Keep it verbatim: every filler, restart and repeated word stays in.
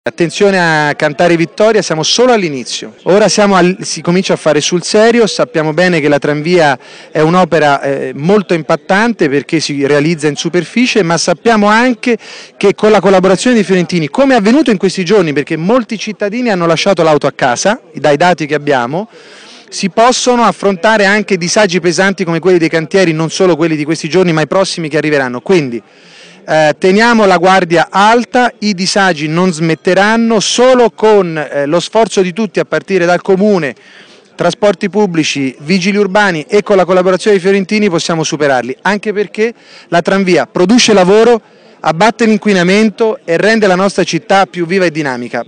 Attenzione a cantare vittoria, siamo solo all'inizio. Ora siamo al, si comincia a fare sul serio, sappiamo bene che la tranvia è un'opera eh, molto impattante perché si realizza in superficie, ma sappiamo anche che con la collaborazione dei fiorentini, come è avvenuto in questi giorni, perché molti cittadini hanno lasciato l'auto a casa, dai dati che abbiamo, si possono affrontare anche disagi pesanti come quelli dei cantieri, non solo quelli di questi giorni, ma i prossimi che arriveranno. Quindi Eh, teniamo la guardia alta, i disagi non smetteranno, solo con eh, lo sforzo di tutti a partire dal comune, trasporti pubblici, vigili urbani e con la collaborazione dei fiorentini possiamo superarli, anche perché la tranvia produce lavoro, abbatte l'inquinamento e rende la nostra città più viva e dinamica.